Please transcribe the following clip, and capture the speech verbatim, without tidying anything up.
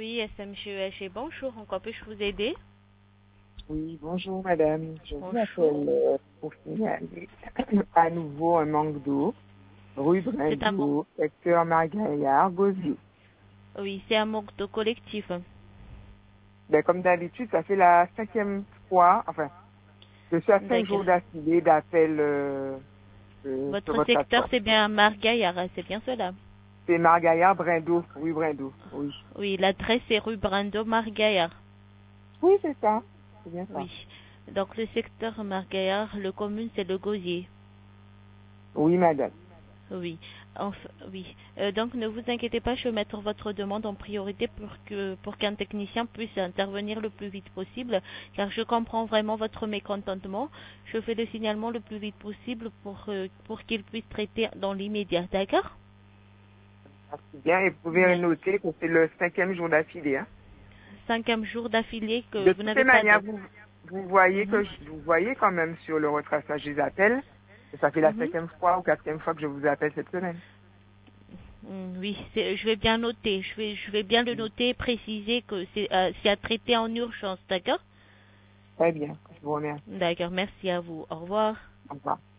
Oui, S M G E H, bonjour, en quoi puis-je vous aider? Oui, bonjour madame. Je vous Bonjour. appelle euh, pour signaler à nouveau un manque d'eau, rue C'est un manque. Brindot, secteur Margaillard, Gosier. Oui, c'est un manque de collectif. Ben, comme d'habitude, ça fait la cinquième fois, enfin, je suis à cinq D'accord. jours d'affilée d'appel euh, euh, sur Votre votre secteur, plateforme. c'est bien Margaillard, c'est bien cela? C'est Margaillard, Brindot, rue Brindot, oui. Oui, l'adresse est rue Brando, Margaillard. Oui, c'est ça, c'est bien ça. Oui. Donc le secteur Margaillard, le commune, c'est le Gosier. Oui madame. Oui. Enfin, oui. Euh, donc ne vous inquiétez pas, je vais mettre votre demande en priorité pour que pour qu'un technicien puisse intervenir le plus vite possible, car je comprends vraiment votre mécontentement. Je fais le signalement le plus vite possible pour euh, pour qu'il puisse traiter dans l'immédiat, d'accord? Merci bien, et vous pouvez Merci. noter que c'est le cinquième jour d'affilée, hein. Cinquième jour d'affilée que De vous toutes les n'avez pas manières, d'eau. vous, vous voyez Mhm. que je- vous voyez quand même sur le retraçage des appels que ça fait la Mhm. cinquième fois ou quatrième fois que je vous appelle cette semaine. Mm, Oui, c'est- je vais bien noter. Je vais, je vais bien le noter et préciser que c'est euh, c'est à traiter en urgence, d'accord? Très bien, je vous remercie. D'accord, merci à vous. Au revoir. Au revoir.